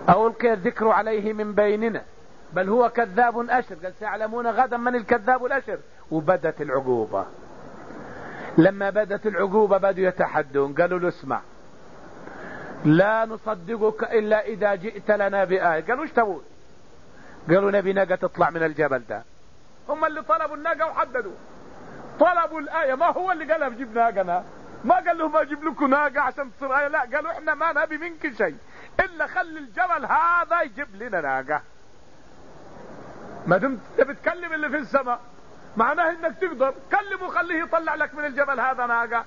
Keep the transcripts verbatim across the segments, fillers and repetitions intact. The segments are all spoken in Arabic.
أو ألقي الذكر عليه من بيننا بل هو كذاب أشر. قال سيعلمون غدا من الكذاب الأشر. وبدت العقوبة. لما بدت العقوبة بدوا يتحدون، قالوا له اسمع، لا نصدقك إلا إذا جئت لنا بآية. قالوا ايش تقول؟ قالوا نبي ناقة تطلع من الجبل ده. هم اللي طلبوا الناقة وحددوا، طلبوا الآية. ما هو اللي قالها بجيب ناقة؟ ما قال لهم اجيب لكم ناقة عشان تصير آية، لا، قالوا احنا ما نبي منك شيء إلا خلي الجبل هذا يجيب لنا ناقة. ما دمت بتكلم اللي في السماء معناه انك تقدر، كلمه خليه يطلع لك من الجبل هذا ناقة.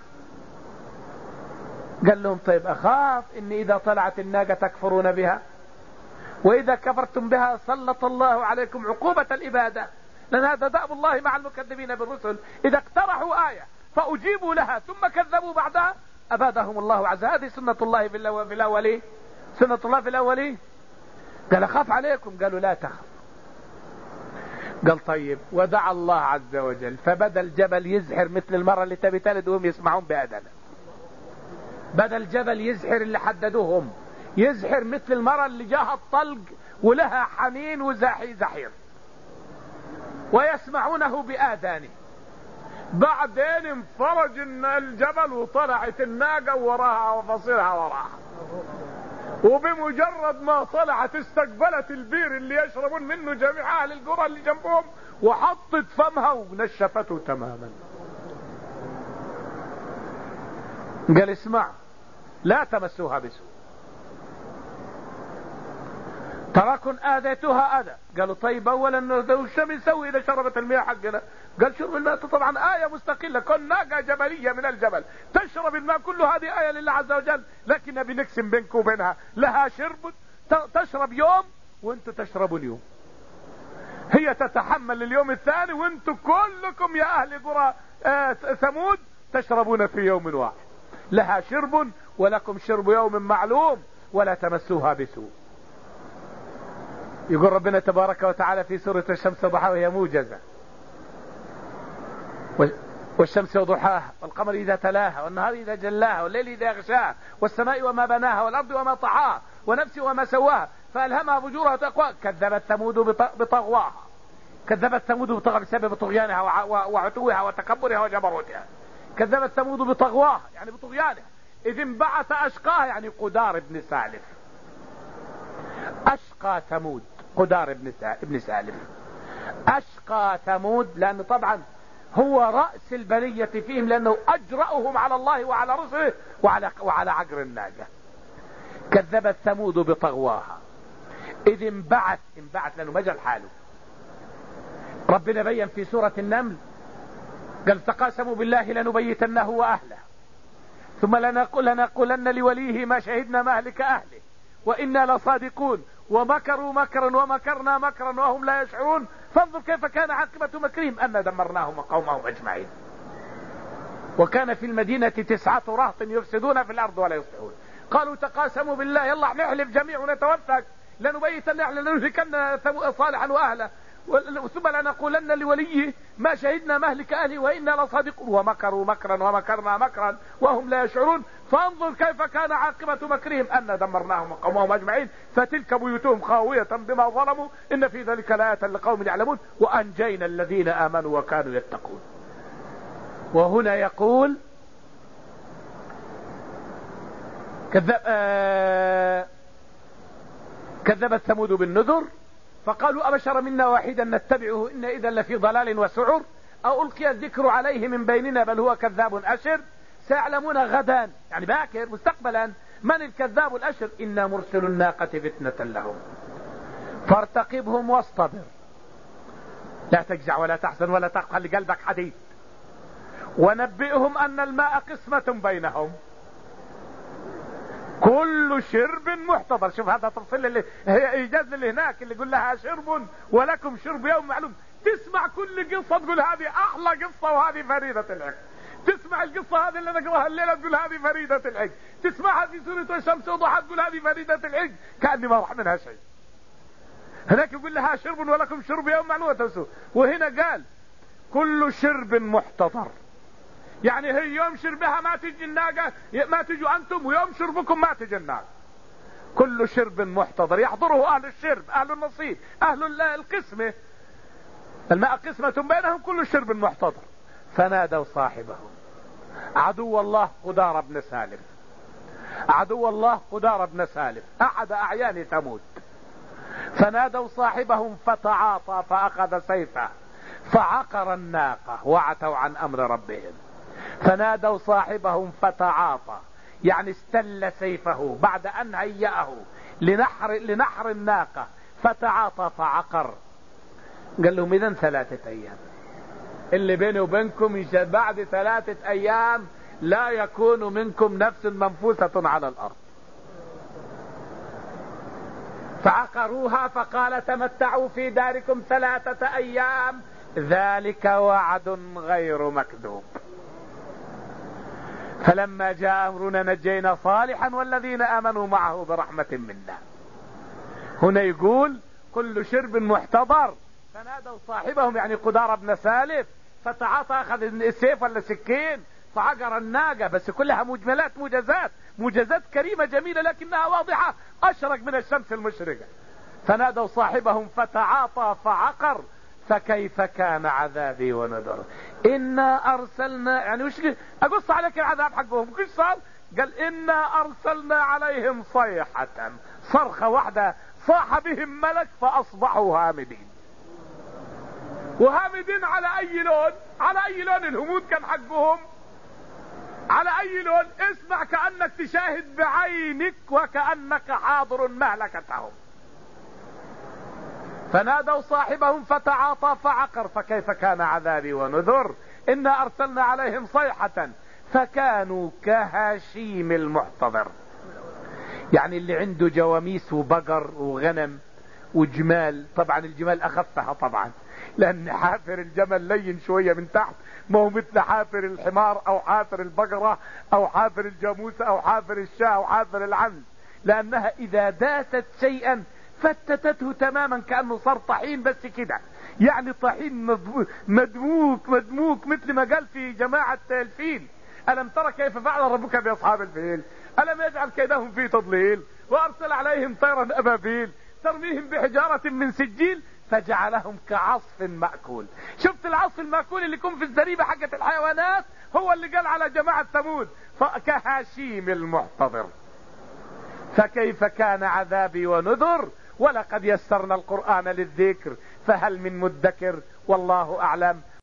قال لهم طيب أخاف إن إذا طلعت الناقة تكفرون بها، وإذا كفرتم بها سلط الله عليكم عقوبة الإبادة، لأن هذا دأب الله مع المكذبين بالرسل، إذا اقترحوا آية فأجيبوا لها ثم كذبوا بعدها أبادهم الله عز وجل. هذه سنة الله في الأولين، سنة الله في الأولين. قال أخاف عليكم، قالوا لا تخف. قال طيب، ودعا الله عز وجل فبدأ الجبل يزحر مثل المرة اللي تبي تلد وهم يسمعون بأذنه. بدأ الجبل يزحر اللي حددوهم، يزحر مثل المرة اللي جاها الطلق ولها حنين وزاحي زحير ويسمعونه بآذانه. بعدين انفرج الجبل وطلعت الناقة وراها وفصيلها وراها، وبمجرد ما طلعت استقبلت البير اللي يشربون منه جميع أهل القرى اللي جنبهم وحطت فمها ونشفته تماما. قال اسمع، لا تمسوها بسوء، تراكن آذيتها أذى. قالوا طيب أولا وش بنسوي إذا شربت المياه حقنا؟ قال شرب الماء طبعا آية مستقلة، كن ناقة جبلية من الجبل تشرب الماء كله، هذه آية لله عز وجل، لكن نبي نقسم بينك وبينها، لها شرب تشرب يوم وانتم تشربون يوم، هي تتحمل اليوم الثاني وانتم كلكم يا أهل قرى ثمود تشربون في يوم واحد. لها شرب ولكم شرب يوم معلوم ولا تمسوها بسوء. يقول ربنا تبارك وتعالى في سورة الشمس وضحاها وهي موجزة: والشمس وضحاها والقمر إذا تلاها والنهار إذا جلاها والليل إذا يغشاها والسماء وما بناها والأرض وما طحاها ونفس وما سواها فألهمها فجورها وتقواها. كذبت ثمود بطغواها، كذبت ثمود بطغواها بسبب طغيانها وعتوها وتكبرها وجبروتها. كذبت ثمود بطغواها يعني بطغيانها، إذ انبعث أشقاها يعني قدار بن سالف. أشقى ثمود قدار ابن سالف. أشقى ثمود لأنه طبعا هو رأس البلية فيهم، لأنه أجرأهم على الله وعلى رسله وعلى, وعلى عقر الناقة. كذبت ثمود بطغواها إذ انبعث، انبعث لأنه مجل حاله. ربنا بين في سورة النمل قال تقاسموا بالله لنبيتنه وأهله ثم لنقولن لوليه ما شهدنا مهلك أهله وإنا لصادقون ومكروا مكرا ومكرنا مكرا وهم لا يشعرون فانظر كيف كان عاقبة مكرهم أن دمرناهم وقومهم أجمعين. وكان في المدينة تسعة رهط يفسدون في الأرض ولا يصلحون. قالوا تقاسموا بالله يلا نحلف جميع ونتوثق لنبيتن لنهلكن صالحا وأهله ثم لنقولن لوليه ما شهدنا مهلك أهله وإنا لصادقون ومكروا مكرا ومكرنا مكرا وهم لا يشعرون فانظر كيف كان عاقبة مكرهم أن دمرناهم وقومهم أجمعين فتلك بيوتهم خاوية بما ظلموا إن في ذلك لآية لقوم يعلمون وأنجينا الذين آمنوا وكانوا يتقون. وهنا يقول كذب آه كذبت ثمود بالنذر فقالوا أبشر منا واحدا نتبعه إن إذا لفي ضلال وسعر أو ألقي الذكر عليه من بيننا بل هو كذاب أشر سيعلمون غدا يعني باكر مستقبلا من الكذاب الأشر إنا مرسل الناقة فتنة لهم فارتقبهم واصطبر لا تجزع ولا تحزن ولا تخلي قلبك حديد ونبئهم أن الماء قسمة بينهم كل شرب محتضر. شوف هذا تفصيل اللي هي ايجاز اللي هناك اللي يقول لها شرب ولكم شرب يوم معلوم. تسمع كل قصة تقول هذه احلى قصة وهذه فريدة العقل. تسمع القصة هذه اللي نقراها الليلة تقول هذه فريدة العقل. تسمعها في سورة الشمس وضحى تقول هذه فريدة العقل كأني ما راح منها شيء. هناك يقول لها شرب ولكم شرب يوم معلوم. وهنا قال كل شرب محتضر يعني هي يوم شربها ما تجي الناقة ما تجوا أنتم ويوم شربكم ما تجي الناقة. كل شرب محتضر يحضره اهل الشرب اهل النصيب اهل القسمة، الماء قسمة بينهم، كل شرب محتضر. فنادوا صاحبهم، عدو الله قدار بن سالم، عدو الله قدار بن سالم احد اعيان ثمود. فنادوا صاحبهم فتعاطى فاخذ سيفه فعقر الناقة وعتوا عن امر ربهم. فنادوا صاحبهم فتعاطى يعني استل سيفه بعد ان هيأه لنحر, لنحر الناقة، فتعاطى فعقر. قال لهم اذن ثلاثة ايام اللي بيني وبينكم بعد ثلاثة ايام لا يكون منكم نفس منفوسة على الارض. فعقروها فقال تمتعوا في داركم ثلاثة ايام ذلك وعد غير مكذوب. فلما جاء امرنا نجينا صالحا والذين امنوا معه برحمة منا. هنا يقول كل شرب محتضر. فنادوا صاحبهم يعني قدار بن سالف فتعاطى اخذ السيف ولا سكين فعقر الناقة، بس كلها مجملات موجزات موجزات كريمة جميلة لكنها واضحة اشرق من الشمس المشرقة. فنادوا صاحبهم فتعاطى فعقر فكيف كان عذابي ونذر. إنا أرسلنا يعني وش أقص عليك العذاب حقهم كيف صار؟ قال إنا أرسلنا عليهم صيحة، صرخة واحدة صاح بهم ملك فأصبحوا هامدين. وهامدين على أي لون؟ على أي لون الهمود كان حقهم؟ على أي لون؟ اسمع كأنك تشاهد بعينك وكأنك حاضر مهلكتهم. فنادوا صاحبهم فتعاطى فعقر فكيف كان عذابي ونذر. إنا أرسلنا عليهم صيحة فكانوا كهشيم المحتضر. يعني اللي عنده جواميس وبقر وغنم وجمال، طبعا الجمال أخفها طبعا لأن حافر الجمل لين شوية من تحت، ما هو مثل حافر الحمار أو حافر البقرة أو حافر الجاموسة أو حافر الشاة أو حافر العنز، لأنها إذا داست شيئا فتتته تماما كأنه صار طحين بس كده، يعني طحين مدموك مدموك مثل ما قال في جماعة الفيل ألم ترى كيف فعل ربك بأصحاب الفيل ألم يجعل كيدهم في تضليل وأرسل عليهم طيرا أبابيل ترميهم بحجارة من سجيل فجعلهم كعصف مأكول. شفت العصف المأكول اللي يكون في الزريبة حقة الحيوانات هو اللي قال على جماعة ثمود كهشيم المحتضر. فكيف كان عذابي ونذر. ولقد يسرنا القرآن للذكر فهل من مدكر والله أعلم.